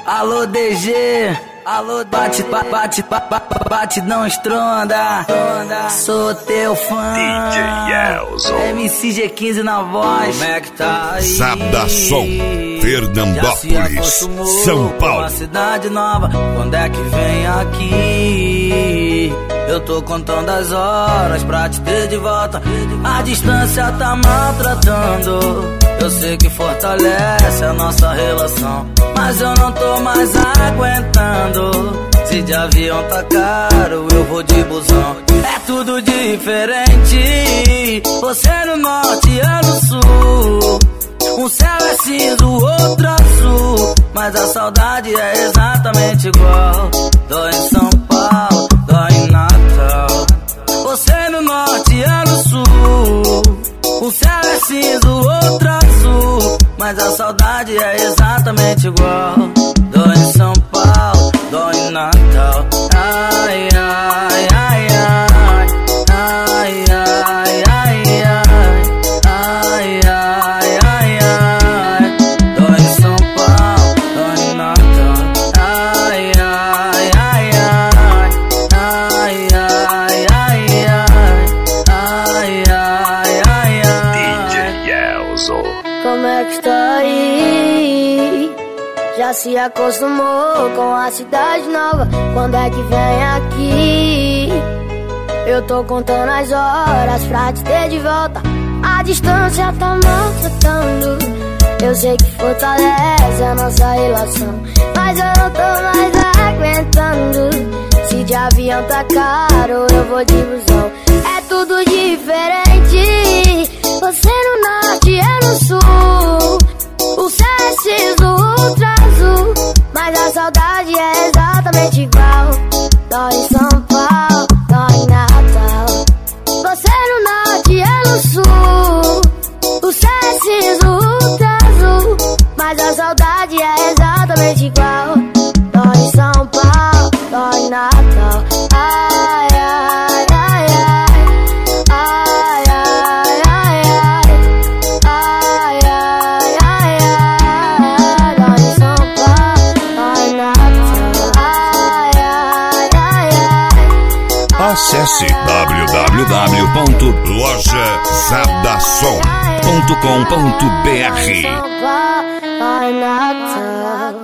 Alô DG, alô bate, bate, não estronda. Sou teu fã, DJ Elzo, MC G15 na voz. Como é que tá aí? Sabdação, Fernandópolis, São Paulo. Uma cidade nova, quando é que vem aqui? Eu tô contando as horas pra te ter de volta. A distância tá maltratando. Eu sei que fortalece a nossa relação, mas eu não tô mais aguentando. Se de avião tá caro, eu vou de busão. É tudo diferente. Você no norte e eu no sul. Um céu é cinza, o outro azul, mas a saudade é exatamente igual. Dói em São Paulo, dói em Natal. Você no norte e eu no sul. Um céu é cinza, o outro azul, mas a saudade é exatamente igual. Dói em São Paulo, dói em Natal. Ai, ai, ai, ai. Ai, ai, ai, ai. Ai, ai, ai, ai. Dói em São Paulo, dói em Natal. Ai, ai, ai, ai. Ai, ai, ai, ai. Ai, ai, ai, ai. DJ Elzo. Como é que está aí? Já se acostumou com a cidade nova? Quando é que vem aqui? Eu tô contando as horas pra te ter de volta. A distância tá maltratando. Eu sei que fortalece a nossa relação, mas eu não tô mais aguentando. Se de avião tá caro, eu vou de busão. É tudo diferente. Você no norte e eu no sul. O céu é cinza, o outro azul, mas a saudade é exatamente igual. Dói em São Paulo, dói em Natal. Você no norte e eu no sul. O céu é cinza, o outro azul, mas a saudade é exatamente igual. Dói em São Paulo, dói em Natal. Ai, ai, ai, ai. Ai, ai, ai, ai. Ai, ai, ai, ai. Dói em São Paulo, dói em Natal. Ai, ai, ai, ai. Acesse www.lojazabdasom.com.br. São Paulo, dói em Natal.